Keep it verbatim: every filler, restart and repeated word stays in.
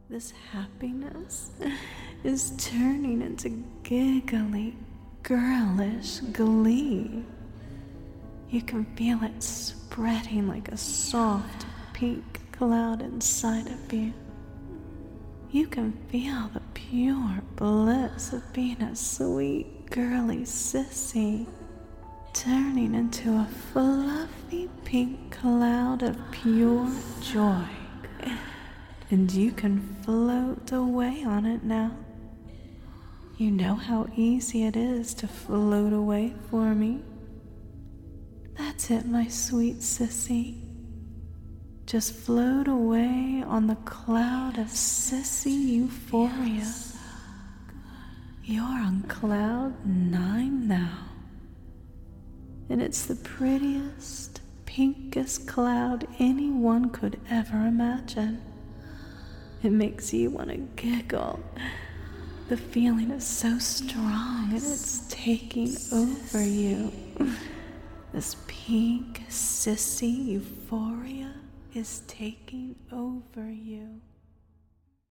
this happiness is turning into giggly, girlish glee. You can feel it spreading like a soft pink cloud inside of you. You can feel the pure bliss of being a sweet, girly sissy, turning into a fluffy pink cloud of pure joy. And you can float away on it now. You know how easy it is to float away for me. That's it, my sweet sissy. Just float away on the cloud of sissy euphoria. You're on cloud nine now. And it's the prettiest, pinkest cloud anyone could ever imagine. It makes you want to giggle. The feeling is so strong and it's taking over you. This pink, sissy euphoria is taking over you.